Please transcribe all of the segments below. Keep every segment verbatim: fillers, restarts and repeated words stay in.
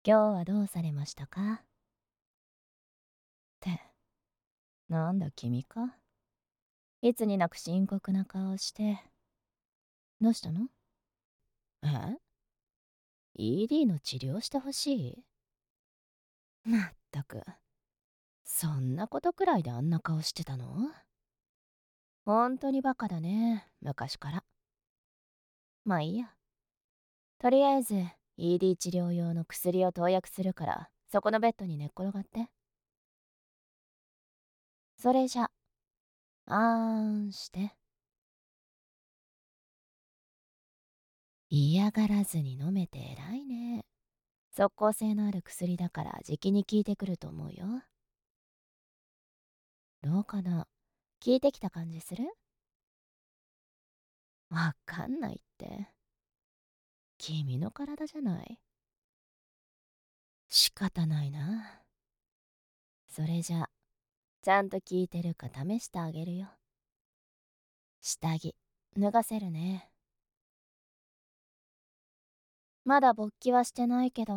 今日はどうされましたかって、なんだ君かいつになく深刻な顔して。どうしたの？え ?イーディー の治療してほしい？まったく、そんなことくらいであんな顔してたの？ほんとにバカだね、昔から。まあいいや。とりあえず、イーディー 治療用の薬を投薬するから、そこのベッドに寝っ転がって。それじゃ、あーんして。嫌がらずに飲めて偉いね。即効性のある薬だからじきに効いてくると思うよ。どうかな？効いてきた感じする？わかんないって。君の体じゃない。仕方ないな。それじゃ、ちゃんと効いてるか試してあげるよ。下着、脱がせるね。まだ勃起はしてないけど、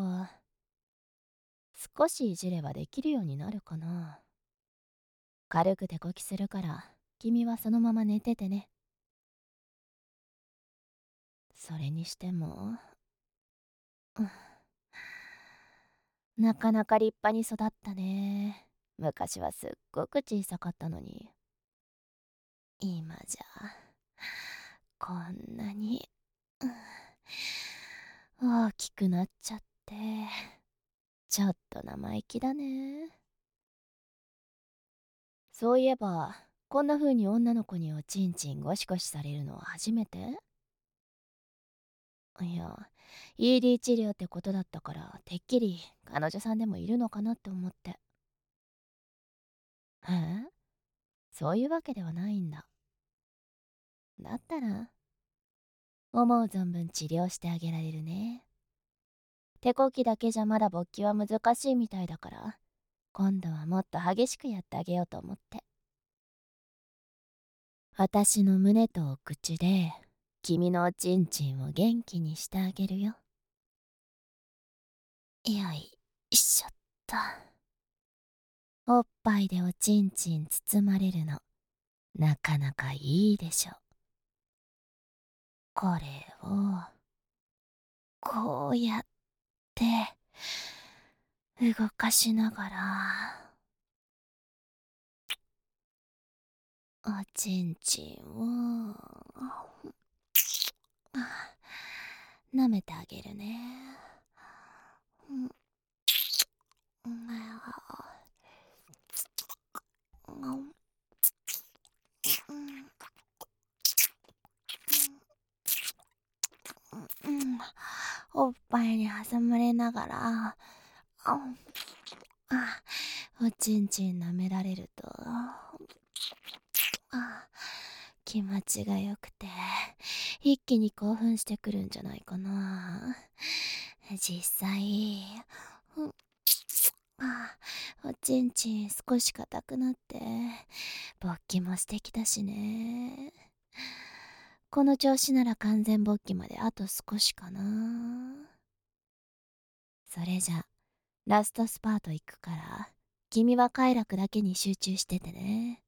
少しいじればできるようになるかな。軽く手こきするから、君はそのまま寝ててね。それにしても、なかなか立派に育ったね。昔はすっごく小さかったのに。今じゃ、こんなに、大きくなっちゃって、ちょっと生意気だね。そういえば、こんな風に女の子におちんちんゴシゴシされるのは初めて？いや、イーディー 治療ってことだったから、てっきり彼女さんでもいるのかなって思って。ええ？そういうわけではないんだ。だったら、思う存分治療してあげられるね。手こきだけじゃまだ勃起は難しいみたいだから、今度はもっと激しくやってあげようと思って。私の胸とお口で、君のおちんちんを元気にしてあげるよ。よいしょっと。おっぱいでおちんちん包まれるの、なかなかいいでしょ。これを、こうやって、動かしながら、おちんちんを、舐めてあげるね。うんうん、おっぱいに挟まれながら、あおちんちん舐められると、あ気持ちがよくて、一気に興奮してくるんじゃないかな。実際、うんあおちんちん少し硬くなって、勃起も素敵だしね。この調子なら完全勃起まであと少しかな。それじゃ、ラストスパート行くから、君は快楽だけに集中しててね。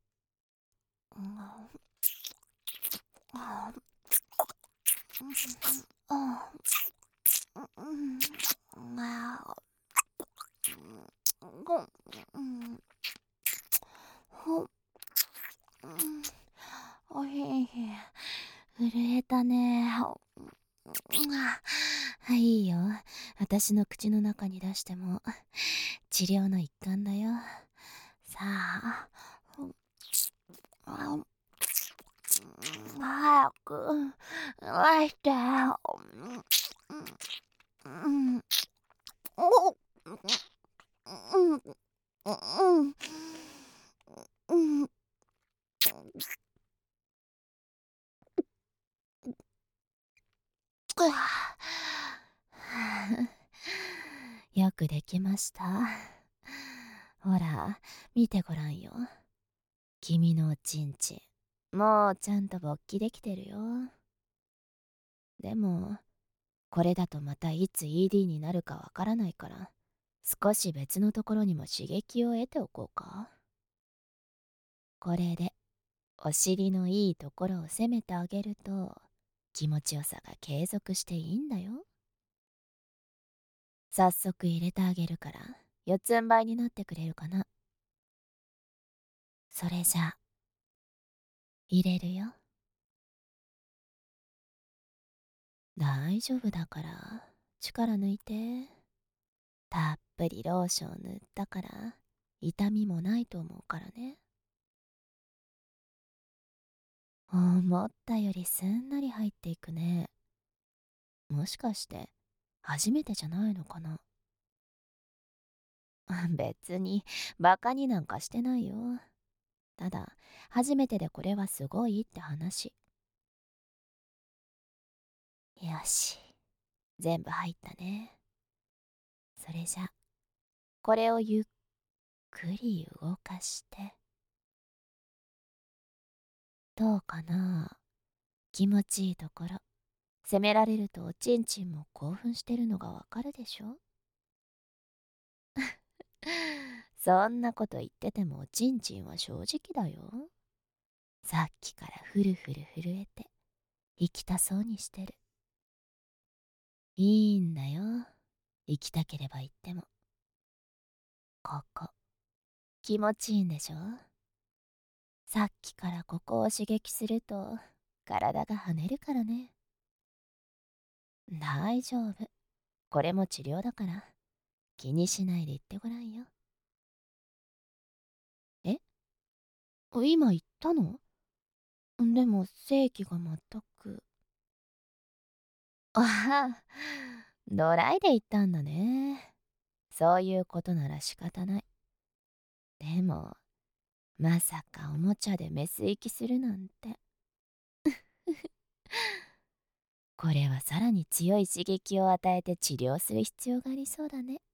おへへ、震えたね。あ、いいよ。私の口の中に出しても治療の一環だよ。さあ、早く出して。うんうんうんうんうんよくできました。ほら、見てごらんよ。君のおちんちん、もうちゃんと勃起できてるよ。でも、 これだとまたいつ イーディー になるかわからないから、少し別のところにも刺激を得ておこうか。これで、お尻のいいところを攻めてあげると、気持ちよさが継続していいんだよ。早速入れてあげるから、四つん這いになってくれるかな。それじゃあ、入れるよ。大丈夫だから、力抜いて。たっぷりローション塗ったから、痛みもないと思うからね。思ったよりすんなり入っていくね。もしかして、初めてじゃないのかな。別に、バカになんかしてないよ。ただ、初めてでこれはすごいって話。よし、全部入ったね。それじゃ、これをゆっくり動かして。どうかな。気持ちいいところ。責められるとおちんちんも興奮してるのがわかるでしょ。そんなこと言っててもおちんちんは正直だよ。さっきからふるふる震えて行きたそうにしてる。いいんだよ、行きたければ行っても。ここ気持ちいいんでしょ。さっきからここを刺激すると体が跳ねるからね。大丈夫、これも治療だから気にしないで言ってごらんよ。え、今言ったの？でも正気が全く。ああ、ドライで言ったんだね。そういうことなら仕方ない。でも、まさかおもちゃでメス行きするなんて。これはさらに強い刺激を与えて治療する必要がありそうだね。